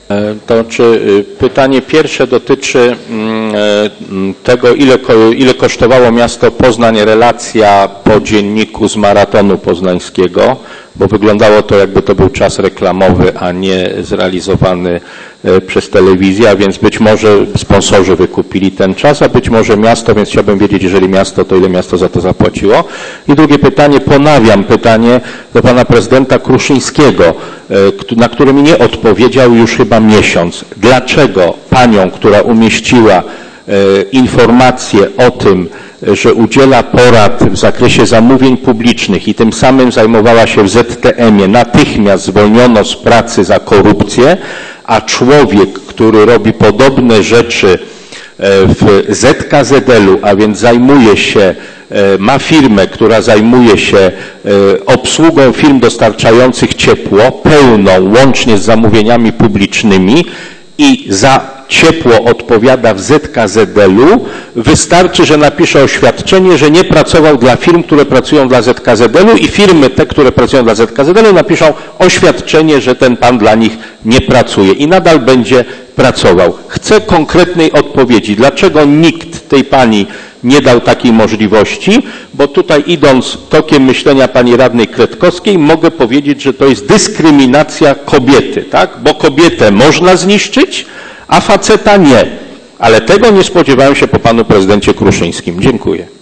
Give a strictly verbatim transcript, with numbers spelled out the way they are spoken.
To czy pytanie pierwsze dotyczy tego, ile, ile kosztowało miasto Poznań relacja po dzienniku z maratonu poznańskiego, bo wyglądało to, jakby to był czas reklamowy, a nie zrealizowany przez telewizję, a więc być może sponsorzy wykupili ten czas, a być może miasto, więc chciałbym wiedzieć, jeżeli miasto, to ile miasto za to zapłaciło. I drugie pytanie, ponawiam pytanie do pana prezydenta Kruszyńskiego, na które mi nie odpowiedział już chyba miesiąc. Dlaczego panią, która umieściła informację o tym, że udziela porad w zakresie zamówień publicznych i tym samym zajmowała się w Z T M-ie, natychmiast zwolniono z pracy za korupcję, a człowiek, który robi podobne rzeczy w Z K Z L-u, a więc zajmuje się, ma firmę, która zajmuje się obsługą firm dostarczających ciepło, pełną, łącznie z zamówieniami publicznymi i za ciepło odpowiada w Z K Z L-u, wystarczy, że napisze oświadczenie, że nie pracował dla firm, które pracują dla Z K Z L-u i firmy te, które pracują dla Z K Z L-u, napiszą oświadczenie, że ten pan dla nich nie pracuje i nadal będzie pracował. Chcę konkretnej odpowiedzi. Dlaczego nikt tej pani nie dał takiej możliwości? Bo tutaj idąc tokiem myślenia pani radnej Kretkowskiej, mogę powiedzieć, że to jest dyskryminacja kobiety, tak? Bo kobietę można zniszczyć, a faceta nie. Ale tego nie spodziewałem się po panu prezydencie Kruszyńskim. Dziękuję.